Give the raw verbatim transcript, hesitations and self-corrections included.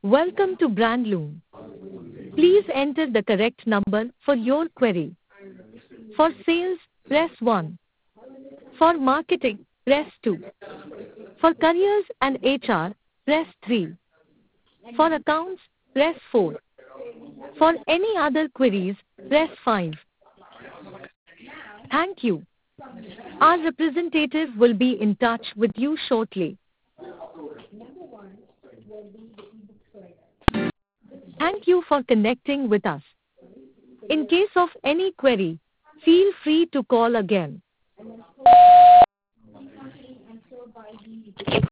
Welcome to Brandloom. Please enter the correct number for your query. For sales, press one. For marketing, press two. For careers and H R, press three. For accounts, press four. For any other queries, press five. Thank you. Our representative will be in touch with you shortly. Thank you for connecting with us. In case of any query, feel free to call again.